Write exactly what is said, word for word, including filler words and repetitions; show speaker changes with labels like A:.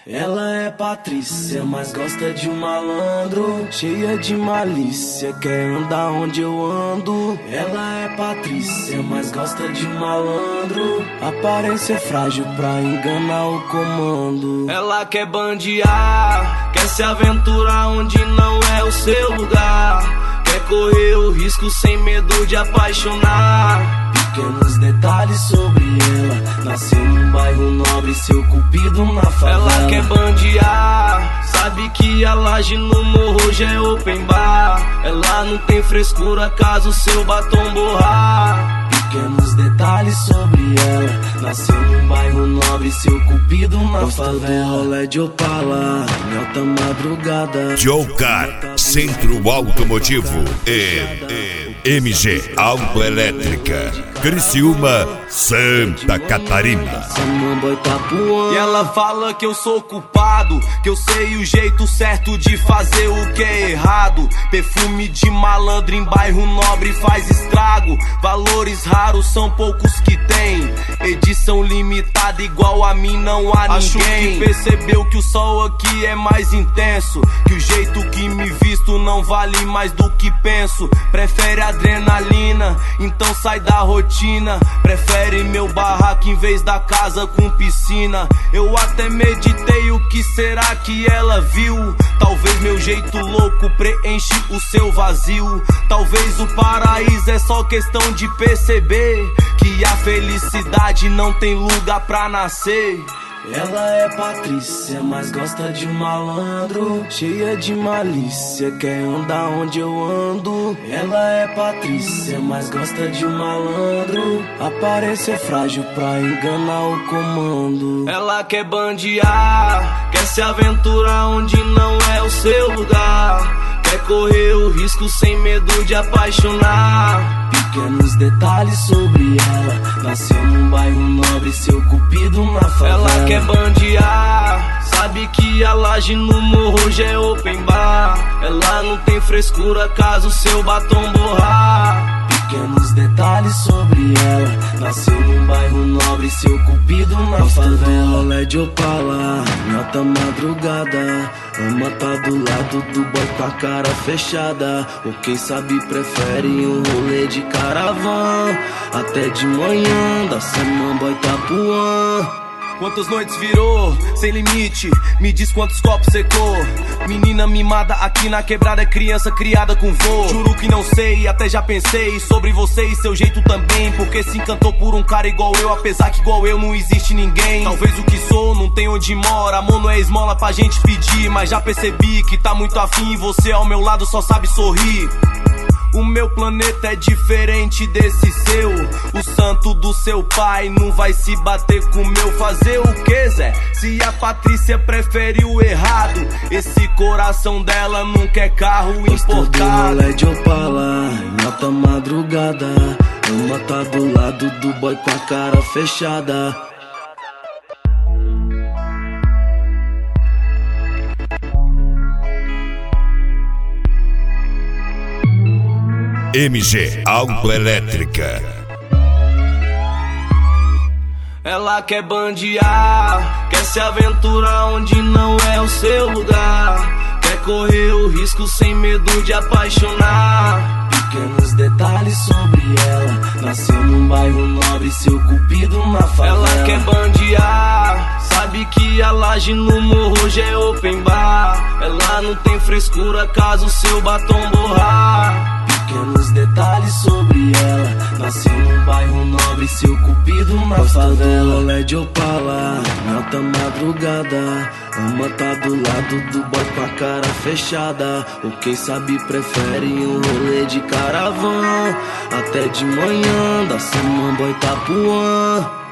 A: Ela é Patrícia, mas gosta de um malandro, cheia de malícia, quer andar onde eu ando. Ela é Patrícia, mas gosta de um malandro, aparência frágil pra enganar o comando. Ela quer bandear, quer se aventurar onde não é o seu lugar, quer correr o risco sem medo de apaixonar. Pequenos detalhes sobre ela, nasceu num bairro nobre, seu cupido na favela. Ela quer bandear, sabe que a laje no morro já é open bar. Ela não tem frescura caso seu batom borrar. Pequenos detalhes sobre ela, nasceu num bairro nobre, seu cupido na Gosto favela. Rolé de Opala, em alta madrugada.
B: Jocar, Centro Automotivo e, e M G Autoelétrica, Criciúma, Santa Catarina.
A: E ela fala que eu sou culpado, que eu sei o jeito certo de fazer o que é errado. Perfume de malandro em bairro nobre faz estrago. Valores raros são poucos que tem, edição limitada igual a mim não há ninguém. Acho que percebeu que o sol aqui é mais intenso, que o jeito que me visto não vale mais do que penso. Prefere adrenalina, então sai da rotina. Prefere meu barraco em vez da casa com piscina. Eu até meditei o que será que ela viu. Talvez meu jeito louco preenche o seu vazio. Talvez o paraíso é só questão de perceber que a felicidade não tem lugar pra nascer. Ela é Patrícia, mas gosta de um malandro, cheia de malícia, quer andar onde eu ando. Ela é Patrícia, mas gosta de um malandro, aparência frágil pra enganar o comando. Ela quer bandear, quer se aventurar onde não é o seu lugar, quer correr o risco sem medo de apaixonar. Pequenos detalhes sobre ela, nasceu num bairro nobre, seu cupido na favela. Ela quer bandear, sabe que a laje no morro já é open bar. Ela não tem frescura caso seu batom borrar. Pequenos detalhes sobre ela, nasceu num bairro nobre, seu cupido na favela. Rolé de Opala, em alta madrugada, ama tá do lado do boy com a cara fechada. Ou quem sabe prefere um rolê de caravana, até de manhã, da Samambaia Itapuã. Quantas noites virou, sem limite, me diz quantos copos secou. Menina mimada aqui na quebrada, é criança criada com vô. Juro que não sei, até já pensei sobre você e seu jeito também, porque se encantou por um cara igual eu, apesar que igual eu não existe ninguém. Talvez o que sou não tem onde mora, amor não é esmola pra gente pedir, mas já percebi que tá muito afim e você ao meu lado só sabe sorrir. O meu planeta é diferente desse seu, o santo do seu pai não vai se bater com o meu. Fazer o que, Zé? Se a Patrícia prefere o errado, esse coração dela não quer carro importado. Rolé de Opala, em alta madrugada, uma tá do lado do boy com a cara fechada.
B: M G Autoelétrica.
A: Ela quer bandear, quer se aventurar onde não é o seu lugar, quer correr o risco sem medo de apaixonar. Pequenos detalhes sobre ela, nasceu num bairro nobre, seu cupido na favela. Ela quer bandear, sabe que a laje no morro já é open bar. Ela não tem frescura caso seu batom borrar. Pequenos detalhes sobre ela, nasceu num bairro nobre, seu cupido na favela. Rolé de Opala, em alta madrugada, ama tá do lado do boy com a cara fechada. Ou quem sabe prefere um rolê de caravana, até de manhã, da Samambaia Itapuã.